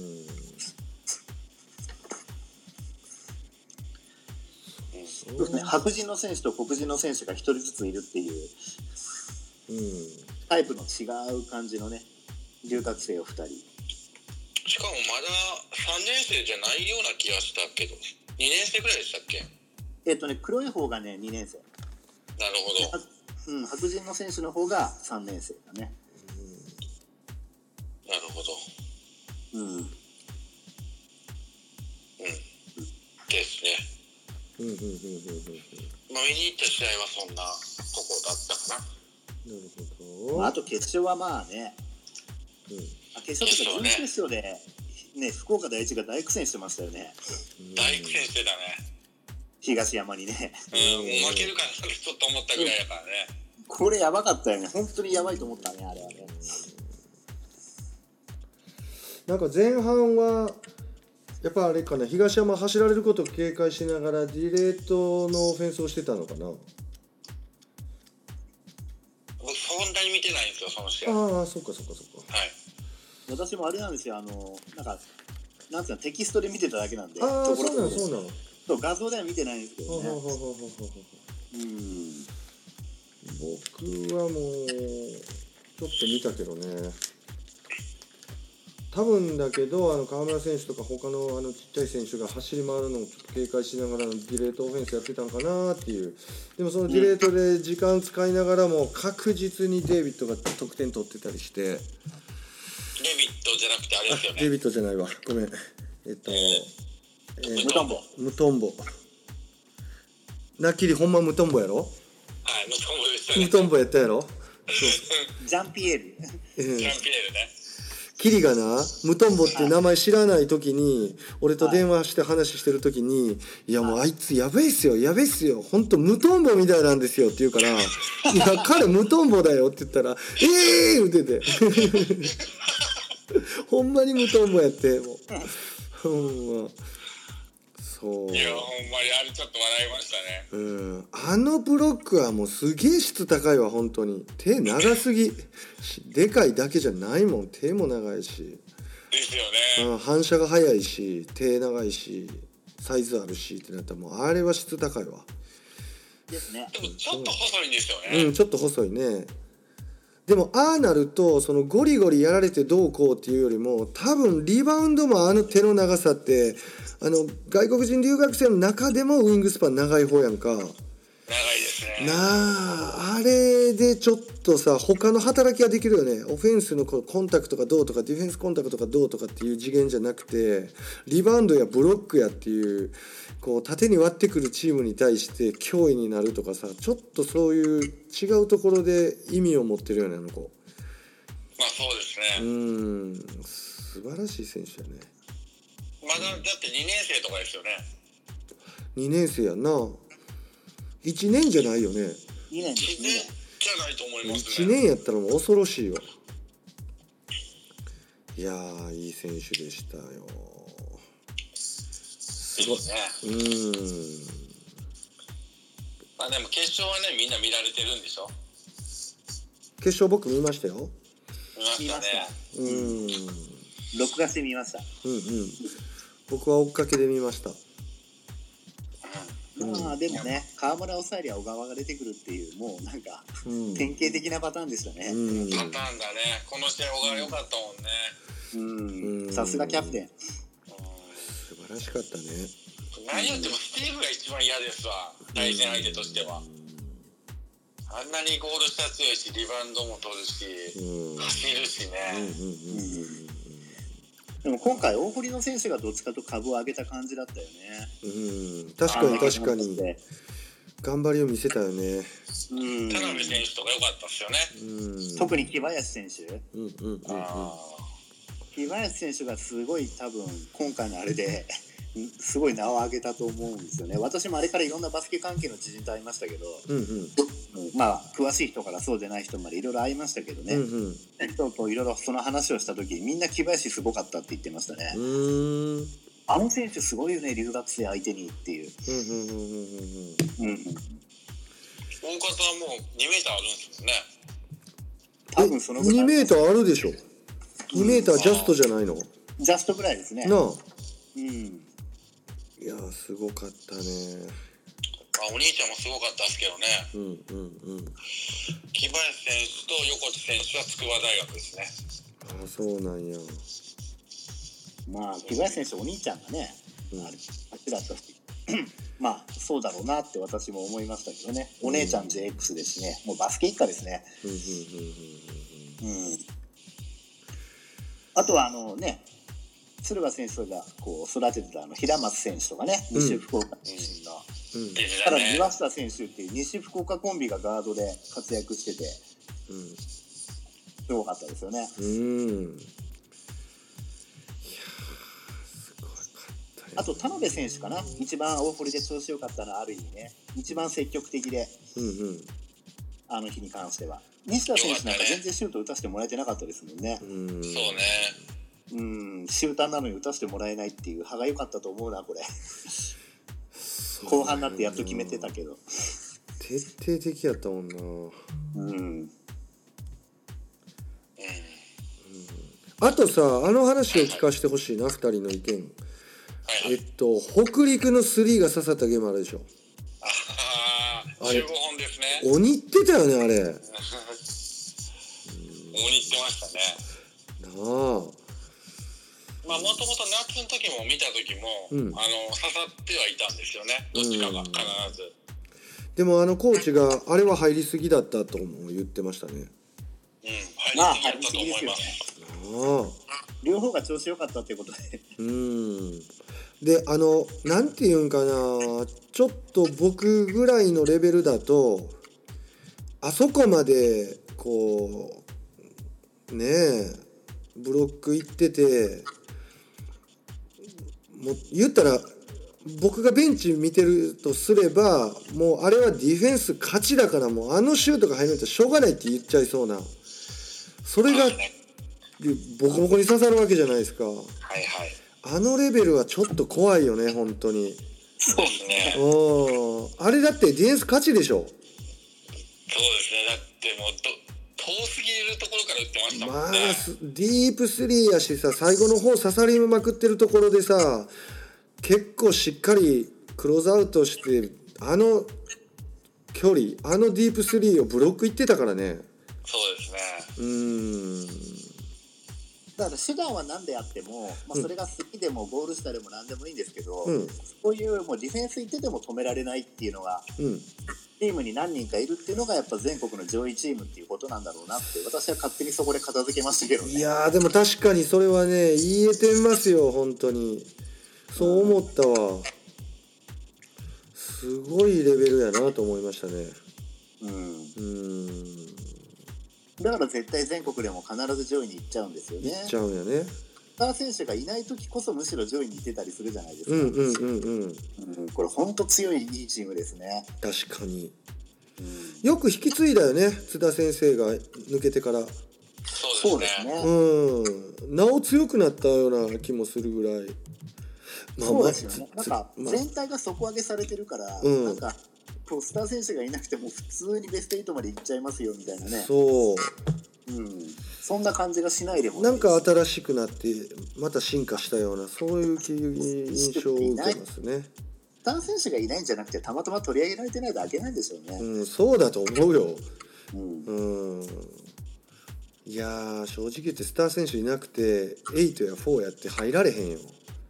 [SPEAKER 4] そうですね、白人の選手と黒人の選手が1人ずついるっていう、タイプの違う感じのね、留学生を2人。
[SPEAKER 3] しかもまだ3年生じゃないような気がしたけど、2年生ぐらいでしたっけ？
[SPEAKER 4] 黒い方がね、2年生。
[SPEAKER 3] なるほど。
[SPEAKER 4] 白人の選手の方が3年生だね。
[SPEAKER 3] なるほど。ですね。 見に行った試合はそんなとこだったかな。
[SPEAKER 2] なるほど。
[SPEAKER 4] あと決勝はまあね、決勝とか準決勝でね、福岡第一が大苦戦してましたよね。
[SPEAKER 3] 大苦戦してたね。
[SPEAKER 4] 東山にね。
[SPEAKER 3] もう負けるかなってちょっと思ったぐらいだからね。
[SPEAKER 4] これやばかったよね。本当にやばいと思ったね、あれはね。
[SPEAKER 2] なんか前半はやっぱあれかな、東山走られることを警戒しながらディレートのオフェンスをしてたのかな。
[SPEAKER 3] 僕そんなに見てないんですよ、その試合。
[SPEAKER 2] ああ、そっか。はい。
[SPEAKER 4] 私もあれなんですよ、なんかなんつうの、テキストで見てただけなんで。
[SPEAKER 2] ああ、そうなの。
[SPEAKER 4] そう画像では見てないんですけどね。
[SPEAKER 2] 僕はもうちょっと見たけどね。多分だけど河村選手とか他のちっちゃい選手が走り回るのをちょっと警戒しながらディレートオフェンスやってたのかなっていう。でもそのディレートで時間使いながらも確実にデイビッドが得点取ってたりして。
[SPEAKER 3] デビッドじゃなくてあれですよね。
[SPEAKER 2] デビッドじゃないわ、ごめん。ムトンボ。なっきりほんまムトンボやろ。
[SPEAKER 3] はい、ムトンボでしたね。
[SPEAKER 2] ムトンボやったやろ。
[SPEAKER 4] ジャンピエール。
[SPEAKER 3] ジャンピエールね。
[SPEAKER 2] キリがな、ムトンボって名前知らない時に俺と電話して話してる時に、いやもうあいつやべえっすよほんとムトンボみたいなんですよって言うからいや彼ムトンボだよって言ったら言うててほんまにムトンボやってもうほんまそう。
[SPEAKER 3] いやほんまにあれちょっと笑いましたね。
[SPEAKER 2] ブロックはもうすげえ質高いわ本当に。手長すぎでかいだけじゃないもん、手も長いし
[SPEAKER 3] ですよね。
[SPEAKER 2] 反射が速いし手長いしサイズあるしってなったらもうあれは質高いわ。
[SPEAKER 4] ですね。
[SPEAKER 3] でもちょっと細いんですよね。
[SPEAKER 2] ちょっと細いね。でもああなるとそのゴリゴリやられてどうこうっていうよりも多分リバウンドも手の長さって外国人留学生の中でもウィングスパン長い方やんか。
[SPEAKER 3] 長いですね。
[SPEAKER 2] あれでちょっとさ他の働きができるよね。オフェンスのコンタクトがどうとかディフェンスコンタクトがどうとかっていう次元じゃなくてリバウンドやブロックやっていう縦に割ってくるチームに対して脅威になるとかさ、ちょっとそういう違うところで意味を持ってるよね子。
[SPEAKER 3] まあそうですね。
[SPEAKER 2] 素晴らしい選手やね。
[SPEAKER 3] まだだって2年生とかですよね。
[SPEAKER 2] 2年生やな。1年じゃないよね。
[SPEAKER 4] 2年ですね。
[SPEAKER 3] じゃないと思います
[SPEAKER 2] ね。1年やったらもう恐ろしいわ。いやーいい選手でしたよ。
[SPEAKER 3] すごいね。まあでも決勝はねみんな見られてるんでしょ。
[SPEAKER 2] 決勝僕見ましたよ。
[SPEAKER 3] 見ましたね。
[SPEAKER 4] 録画して見ました。
[SPEAKER 2] 僕は追っかけで見ました。
[SPEAKER 4] まあでもね、河村を抑えりゃ小川が出てくるっていうもうなんか、典型的なパターンでしたね。
[SPEAKER 3] パターンだね。この試合小川良かったもんね。
[SPEAKER 4] さすがキャプテン。
[SPEAKER 2] 素晴らしかったね。
[SPEAKER 3] 何言ってもスティーブが一番嫌ですわ。対戦相手としては。あんなにゴール下強いしリバウンドも取るし、走るしね。
[SPEAKER 4] でも今回大堀の選手がどっちかと株を上げた感じだったよね。
[SPEAKER 2] 確かに頑張りを見せたよね。
[SPEAKER 3] 田辺選手とか良かったっすよね。
[SPEAKER 4] 特に木林選手。木林選手がすごい多分今回のあれですごい名を上げたと思うんですよね。私もあれからいろんなバスケ関係の知人と会いましたけど、まあ詳しい人からそうでない人までいろいろ会いましたけどね、人といろいろその話をした時みんな木林すごかったって言ってましたね。あの選手すごいよね留学生相手にっていう。
[SPEAKER 3] 大方はもう2メーターあるんですよね。
[SPEAKER 4] 多分そのぐらい
[SPEAKER 2] 2メーターあるでしょ。2メータージャストじゃないの。
[SPEAKER 4] ジャストぐらいですね。
[SPEAKER 2] なあ。いやすごかったね。
[SPEAKER 3] お兄ちゃんもすごかったですけどね。木林選手と横地選手は筑波大学ですね。
[SPEAKER 2] そうなんや。
[SPEAKER 4] まあ木林選手お兄ちゃんがね、あっちだったしまあそうだろうなって私も思いましたけどね。お姉ちゃん JX ですしね、もうバスケ一家ですね。あとはね敦賀選手がこう育ててた平松選手とかね、西福岡出身のただ岩下選手っていう西福岡コンビがガードで活躍してて、すごかったですよね。あと田辺選手かな、一番大堀で調子良かったのはある意味ね、一番積極的で、あの日に関しては西田選手なんか全然シュート打たせてもらえてなかったですもんね。
[SPEAKER 3] そうね。
[SPEAKER 4] シューターなのに打たせてもらえないっていう歯が良かったと思うなこれ。後半になってやっと決めてたけど
[SPEAKER 2] 徹底的やったもんな。あとさ、あの話を聞かせてほしいな、2人の意見。北陸の3が刺さったゲームあるでしょ。
[SPEAKER 3] 15本ですね。
[SPEAKER 2] 鬼ってたよね、あれ。鬼って
[SPEAKER 3] ましたね。
[SPEAKER 2] なあ。
[SPEAKER 3] まあもともと夏の時も見た時も、刺さってはいたんですよね。どっちかが必ず。
[SPEAKER 2] でもコーチがあれは入りすぎだったとも言ってましたね。
[SPEAKER 3] 入りすぎだったと思います。
[SPEAKER 4] 両方が調子良かったっていうことで。
[SPEAKER 2] でなんていうんかな、ちょっと僕ぐらいのレベルだとあそこまでこうねえブロックいってて、もう言ったら僕がベンチ見てるとすれば、もうあれはディフェンス勝ちだから、もうシュートが入るとしょうがないって言っちゃいそうな、それがボコボコに刺さるわけじゃないですか。あのレベルはちょっと怖いよね、本当に。
[SPEAKER 3] そうですね。
[SPEAKER 2] あれだってディフェンス勝ちでしょ。
[SPEAKER 3] そうですね。だってもう遠すぎるところから打ってましたもんね。
[SPEAKER 2] ディープスリーやしさ、最後の方刺さりまくってるところでさ、結構しっかりクローズアウトして、距離、ディープスリーをブロックいってたからね。
[SPEAKER 3] そうですね。
[SPEAKER 4] だから手段は何であっても、それが好きでもゴール下でも何でもいいんですけど、そういうもうディフェンス行ってても止められないっていうのが、チームに何人かいるっていうのがやっぱ全国の上位チームっていうことなんだろうなって、私は勝手にそこで片付けましたけどね。
[SPEAKER 2] いやでも確かにそれはね、言えてますよ、本当に。そう思ったわ。すごいレベルやなと思いましたね。
[SPEAKER 4] だから絶対全国でも必ず上位に行っちゃうんですよね。
[SPEAKER 2] 行っちゃうんやね。
[SPEAKER 4] スター選手がいない時こそむしろ上位に行ってたりするじゃないですか。これ本当強いいいチームですね。
[SPEAKER 2] 確かに。よく引き継いだよね、津田先生が抜けてから。
[SPEAKER 4] そうですね。
[SPEAKER 2] なお強くなったような気もするぐらい。
[SPEAKER 4] そうですよね。なんか全体が底上げされてるから、なんかスター選手がいなくても普通にベスト8まで行っちゃいますよみたいなね。そんな感じがしないでもないです。
[SPEAKER 2] なんか新しくなってまた進化したような、そういう印象を受けますね。
[SPEAKER 4] スター選手がいないんじゃなくて、たまたま取り上げられてないだけなんでしょうね。
[SPEAKER 2] そうだと思うよ。いやー、正直言ってスター選手いなくて8や4やって入られへんよ。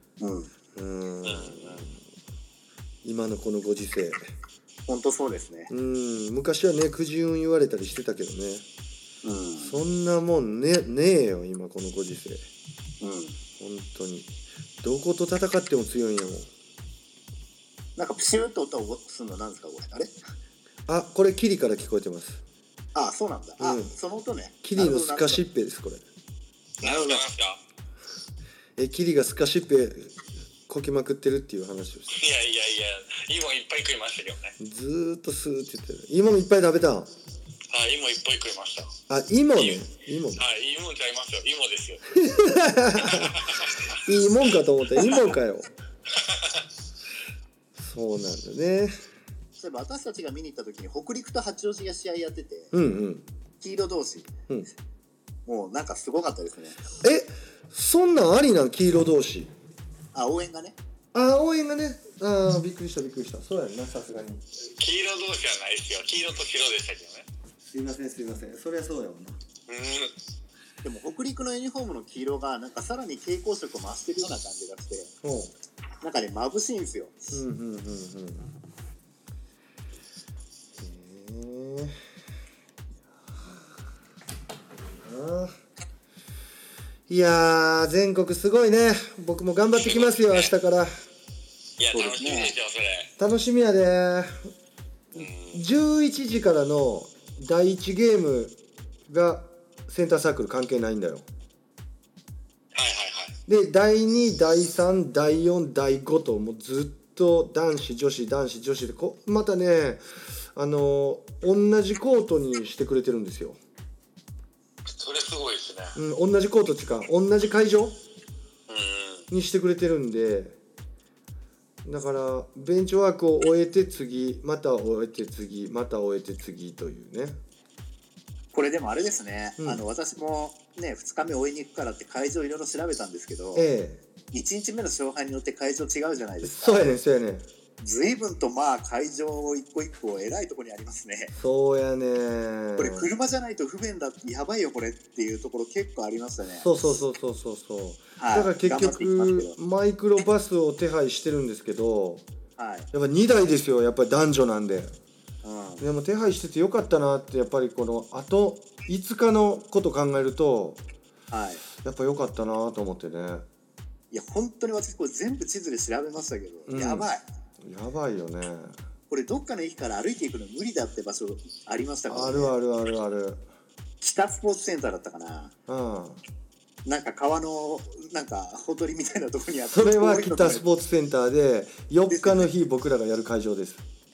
[SPEAKER 2] 今のこのご時世。
[SPEAKER 4] 本当そうですね。
[SPEAKER 2] 昔はね、くじ運言われたりしてたけどね。そんなもんねえよ、今このご時世。本当にどこと戦っても強いんやもん。
[SPEAKER 4] なんかプシューと音をするのなんですかこれ。
[SPEAKER 2] これキリから聞こえてます。
[SPEAKER 4] そうなんだ。その音ね。
[SPEAKER 2] キリのスカシッペです、これ。
[SPEAKER 3] なるほど。
[SPEAKER 2] キリがスカシッペこきまくってるっていう話をして。
[SPEAKER 3] いや芋いっぱい食いましたけどね。
[SPEAKER 2] ずーっとスーって言ってる。芋いっぱい食べたん。
[SPEAKER 3] 芋いっぱい食いました。
[SPEAKER 2] 芋ね。
[SPEAKER 3] 芋ちゃいますよ。芋ですよ。
[SPEAKER 2] いいもんかと思った。芋かよ。そうなんだね。
[SPEAKER 4] そういえば私たちが見に行った時に北陸と八王子が試合やってて、黄色同士、もうなんかすごかったですね。
[SPEAKER 2] そんなんありなん、黄色同士。
[SPEAKER 4] 応援がね。
[SPEAKER 2] 応援がね。びっくりした。そうやな、さすがに。
[SPEAKER 3] 黄色同士はないですよ。黄色と白でしたけどね。
[SPEAKER 2] すいません。そりゃそうやもんな。
[SPEAKER 4] でも北陸のユニフォームの黄色がなんかさらに蛍光色を増してるような感じがして、なんかね眩しいんですよ。い
[SPEAKER 2] やー、全国すごいね。僕も頑張ってきますよ、明日から。
[SPEAKER 3] いや、楽しみでしょそれ。
[SPEAKER 2] 楽しみやで。11時からの第1ゲームがセンターサークル関係ないんだよ。で第2第3第4第5ともうずっと男子女子男子女子でまたね同じコートにしてくれてるんですよ。
[SPEAKER 3] それすごいですね。
[SPEAKER 2] 同じコートっていうか同じ会場にしてくれてるんで、だからベンチワークを終えて次また終えて次また終えて次というね。
[SPEAKER 4] これでもあれですね、私もね2日目終えに行くからって会場いろいろ調べたんですけど、1日目の勝敗によって会場違うじゃないですか。
[SPEAKER 2] そうやねそうやね。
[SPEAKER 4] 随分と会場一個一個偉いところにありますね。
[SPEAKER 2] そうやね。
[SPEAKER 4] これ車じゃないと不便だ、やばいよこれっていうところ結構ありましたね。
[SPEAKER 2] そう、だから結局マイクロバスを手配してるんですけど、やっぱ2台ですよ、やっぱり男女なんで。でも手配しててよかったなって、やっぱりこのあと5日のこと考えると、やっぱよかったなと思ってね。
[SPEAKER 4] いや本当に私これ全部地図で調べましたけど、やばい
[SPEAKER 2] よね。
[SPEAKER 4] これどっかの駅から歩いていくの無理だって場所ありましたからね。
[SPEAKER 2] ある。
[SPEAKER 4] 北スポーツセンターだったかな。なんか川のなんかほとりみたいなところにあって、
[SPEAKER 2] それは北スポーツセンターで4日の日僕らがやる会場です。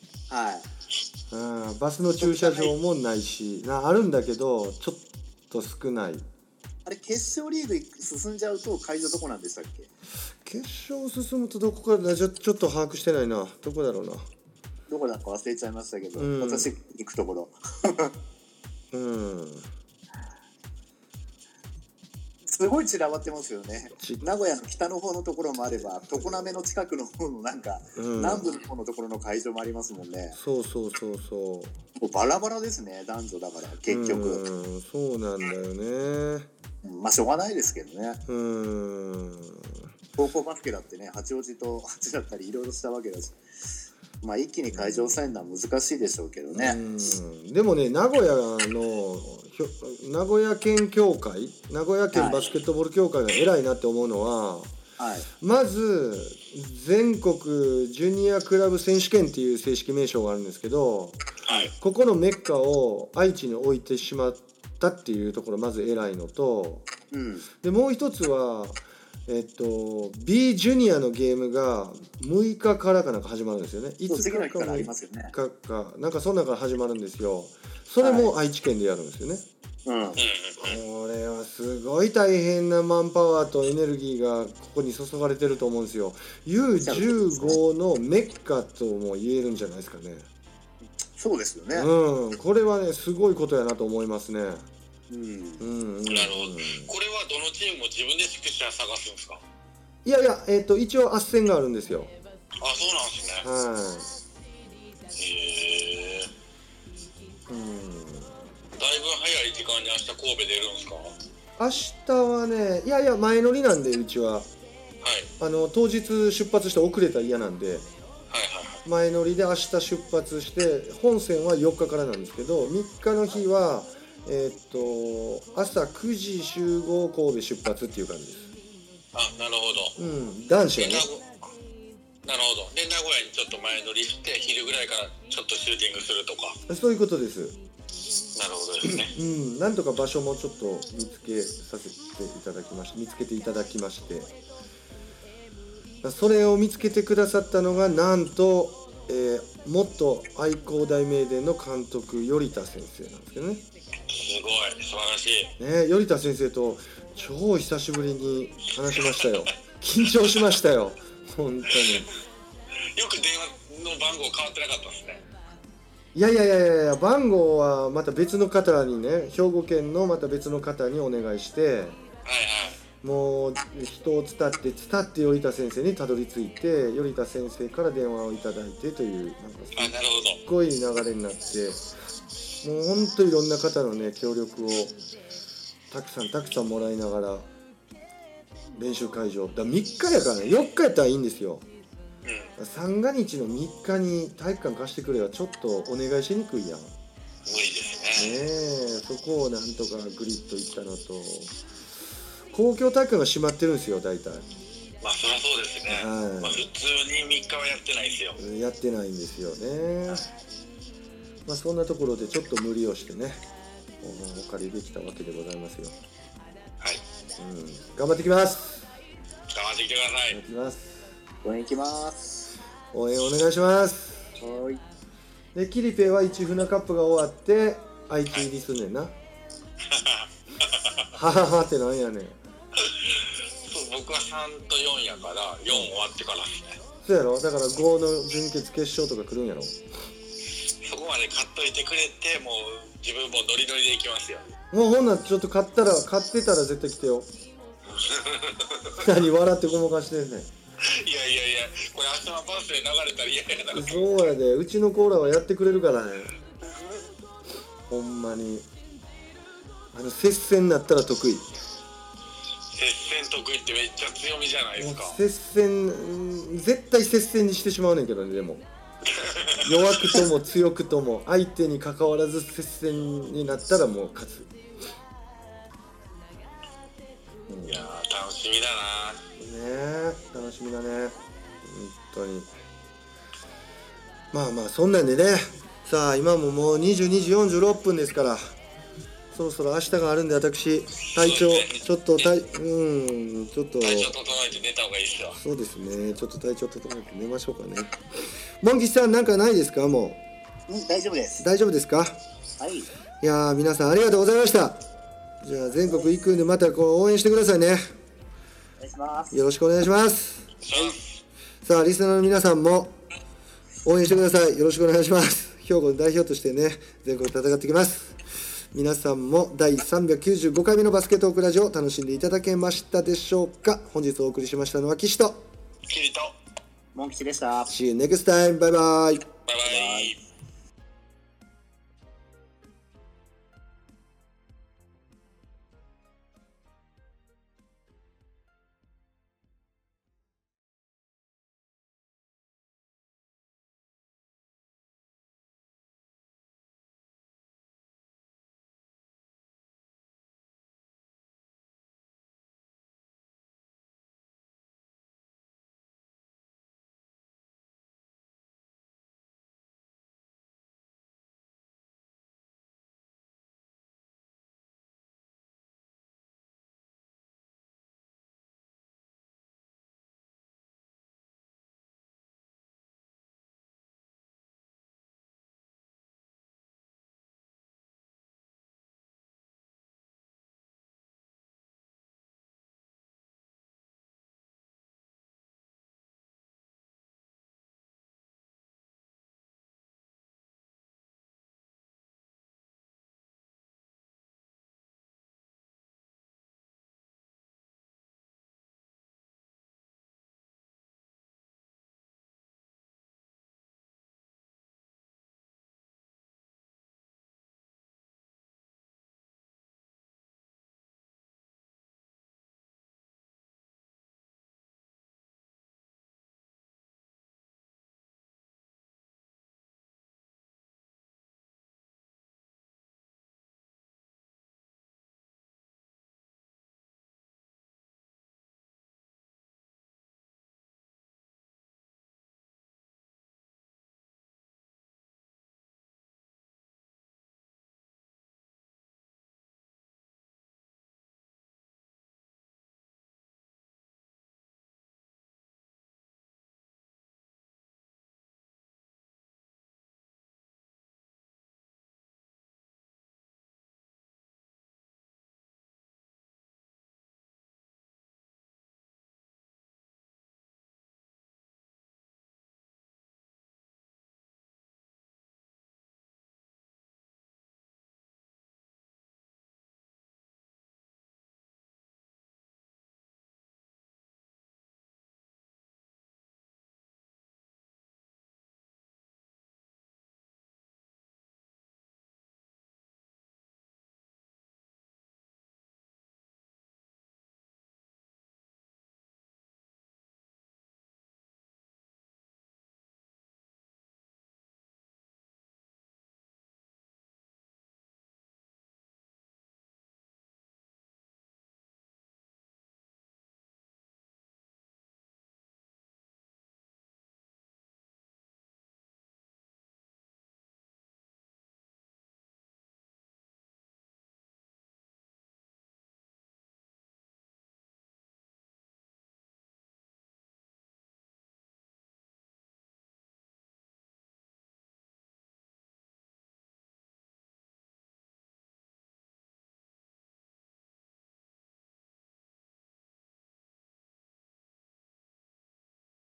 [SPEAKER 2] バスの駐車場もないしあるんだけどちょっと少ない。
[SPEAKER 4] あれ決勝リーグ進んじゃうと会場どこなんでしたっけ？
[SPEAKER 2] 決勝進むとどこかちょっと把握してないな。どこだろうな。
[SPEAKER 4] どこだか忘れちゃいましたけど、私行くところすごい散らばってますよね。名古屋の北の方のところもあれば常滑の近くの方のなんか、南部の方のところの会場もありますもんね。そう。もうバラバラですね、男女だから結局。
[SPEAKER 2] そうなんだよね。
[SPEAKER 4] しょうがないですけどね。高校バスケだってね、八王子と8だったりいろいろしたわけだし、一気に会場抑えるのは難しいでしょうけどね。
[SPEAKER 2] でもね、名古屋県協会、名古屋県バスケットボール協会が偉いなって思うのは、まず全国ジュニアクラブ選手権っていう正式名称があるんですけど、ここのメッカを愛知に置いてしまったっていうところまず偉いのと、でもう一つはB ジュニアのゲームが6日からかなんか始まるんですよね。5日か6日かなんかそんなから始まるんですよ。それも愛知県でやるんですよね。これはすごい大変なマンパワーとエネルギーがここに注がれてると思うんですよ。U15 のメッカとも言えるんじゃないですかね。
[SPEAKER 4] そうですよね。
[SPEAKER 2] これはねすごいことやなと思いますね。なる
[SPEAKER 3] ほど。これはどのチームも自分で宿舎探すんですか？
[SPEAKER 2] いや一応斡旋があるんですよ。
[SPEAKER 3] そうなんですね。だいぶ早い時間に明日神戸出るんですか？
[SPEAKER 2] 明日はね前乗りなんでうちは、当日出発して遅れたら嫌なんで、前乗りで明日出発して本線は4日からなんですけど、3日の日は朝9時集合神戸出発っていう感じです。
[SPEAKER 3] なるほど。
[SPEAKER 2] 男子はね。
[SPEAKER 3] なるほど。で名古屋にちょっと前乗りして昼ぐらいからちょっとシューティングするとか。
[SPEAKER 2] そういうことです。
[SPEAKER 3] なるほどですね。
[SPEAKER 2] なんとか場所もちょっと見つけていただきまして、それを見つけてくださったのがなんと、元愛工大名電の監督頼田先生なんですけどね。
[SPEAKER 3] すごい素晴らしい。
[SPEAKER 2] 頼田先生と超久しぶりに話しましたよ。緊張しましたよ本当に。よ
[SPEAKER 3] く電話の番号変わってなかったですね。
[SPEAKER 2] いや番号はまた別の方にね、兵庫県のまた別の方にお願いして、もう人を伝って頼田先生にたどり着いて、頼田先生から電話をいただいてという、なんかすっごい流れになって、もうほんといろんな方のね協力をたくさんもらいながら練習会場3日やからね、4日やったらいいんですよ。三が日の3日に体育館貸してくれはちょっとお願いしにくいやん。無
[SPEAKER 3] 理です
[SPEAKER 2] ね。そこをなんとかグリッといったのと、公共体育館が閉まってるんですよ大体。
[SPEAKER 3] まあそりゃそうですね、はい、まあ、普通に3日はやってないですよ。
[SPEAKER 2] やってないんですよね、はい、まあそんなところでちょっと無理をしてねお借りできたわけでございますよ。
[SPEAKER 3] はい、
[SPEAKER 2] 頑張ってきます。
[SPEAKER 3] 頑張ってきてください。
[SPEAKER 2] 頑張ってきます。
[SPEAKER 4] 応援行きます。
[SPEAKER 2] 応援お願いします。
[SPEAKER 4] はい。
[SPEAKER 2] でキリペイは1船カップが終わってIT 入りすんねんな、はい、はははってなんやねん。
[SPEAKER 3] そう僕は3と4やから4終わってからですね。
[SPEAKER 2] そうやろ、だから5の準決決勝とか来るんやろ。
[SPEAKER 3] そこまで買っといてくれて、もう自分もノリノリでいきますよ。
[SPEAKER 2] もうほんならちょっと買ってたら絶対来てよ何笑ってごまかしてんねん。
[SPEAKER 3] いやこれ明日のバスで流れたら嫌やな。
[SPEAKER 2] そうやで、うちのコーラはやってくれるからねほんまに接戦になったら得意。
[SPEAKER 3] 接戦得意ってめっちゃ強みじゃないですか。
[SPEAKER 2] 接戦絶対接戦にしてしまうねんけどね。でも弱くとも強くとも相手に関わらず接戦になったらもう勝つ。
[SPEAKER 3] いやー楽しみだ
[SPEAKER 2] なねえ、楽しみだね本当に。まあまあそんなんでね、さあ今ももう22時46分ですから、そろそろ明日があるんで、私体調ちょっとちょっと体調整
[SPEAKER 3] えて寝た方がいいですよ。
[SPEAKER 2] そうですね、ちょっと体調整えて寝ましょうかね。モン吉さんなんかないですか？も
[SPEAKER 4] う大丈夫です。
[SPEAKER 2] 大丈夫ですか？はい。いやー皆さんありがとうございました。じゃあ全国行くんでまたこう応援してくださいね。
[SPEAKER 4] お願いします。
[SPEAKER 2] よろしくお願いします。さあリスナーの皆さんも応援してください。よろしくお願いします。兵庫の代表としてね全国戦ってきます。皆さんも第395回目のバスケットークラジオ楽しんでいただけましたでしょうか？本日お送りしましたのは岸と
[SPEAKER 3] キリと
[SPEAKER 4] モン吉でした。
[SPEAKER 2] See you next time. バイバイ。
[SPEAKER 3] バイバイ。